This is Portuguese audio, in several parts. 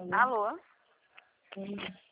Alô? Alô? Oi.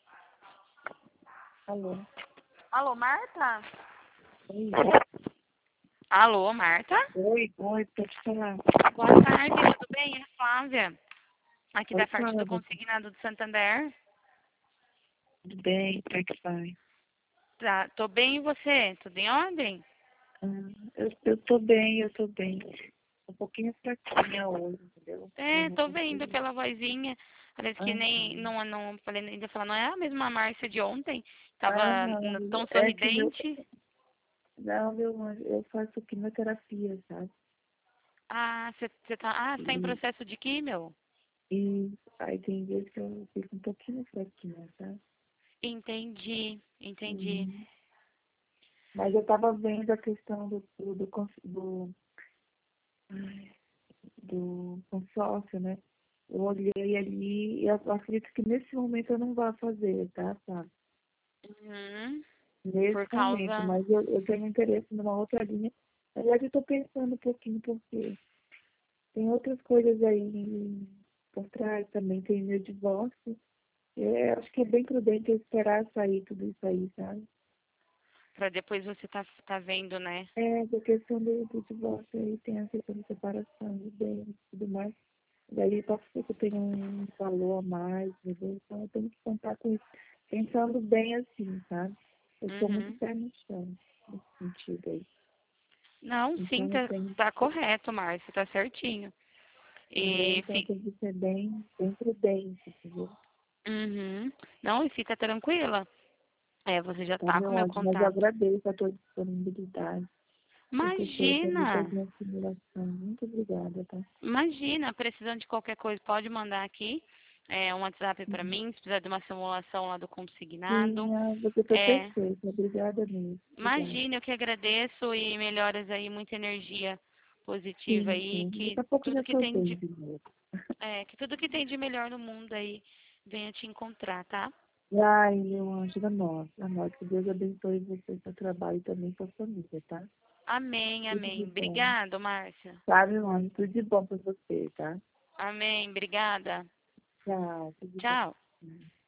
Alô? Alô, Marta? Oi. Alô, Marta? Oi, pode falar. Boa tarde, tudo bem? É a Flávia, aqui Oi, da parte do Flávia. Consignado do Santander. Tudo bem? Como é que vai? Tá, tô bem, e você? Tudo em ordem? Eu tô bem, eu tô bem. Um pouquinho fraquinha hoje, entendeu? Eu É, não tô vendo consigo. pela vozinha. Parece que nem, Aham. não, falei, ainda falar, não é a mesma Márcia de ontem? Tava Não, tão é que sorridente. meu anjo, eu faço quimioterapia, sabe? Ah, você tá em E, processo de químio? e aí tem vezes que eu fico um pouquinho fraquinha, sabe? Entendi. E, mas eu tava vendo a questão ai, do consórcio, né? Eu olhei ali e eu acredito que nesse momento eu não vou fazer, tá? Uhum. Nesse Por momento, causa. mas eu tenho interesse numa outra linha. Na verdade, eu estou pensando um pouquinho, porque tem outras coisas aí por trás também, tem meu divórcio. Acho que é bem prudente eu esperar sair tudo isso aí, sabe? Pra depois você tá vendo, né? É, a questão do divórcio aí, tem a questão de separação de bens e tudo mais. Daí pode ser que eu tenha um valor a mais, entendeu? Então eu tenho que contar com isso. Pensando bem assim, sabe? Eu sou muito Uhum. pé no chão, nesse sentido aí. Não, sim, Então eu tenho, tá correto, Márcio, tá certinho. entendeu? E Então tem que ser bem prudente, entendeu? uhum. Não, e fica tranquila. É, você já Tá, tá com meu meu anjo, mas eu contato. agradeço a tua disponibilidade por ter feito ali Imagina, das minhas simulações. Muito obrigada, tá? imagina, precisando de qualquer coisa, pode mandar aqui. Um WhatsApp pra Sim, mim, se precisar de uma simulação lá do consignado. sim, você foi É, perfeita. Obrigada mesmo. Obrigada. imagina, eu que agradeço e melhoras aí, muita energia positiva Sim, aí, sim. Daqui que a pouco eu já tudo que estou tem bem de, de novo. que tudo que tem de melhor no mundo aí venha te encontrar, tá? Ai, meu anjo da nossa, a nós. Que Deus abençoe você, seu trabalho e também sua família, tá? Amém, Tudo de amém. bom. Obrigada, Márcia. Tá, meu anjo? Tudo de bom pra você, tá? Amém, obrigada. Tchau, tudo de Tchau. bom.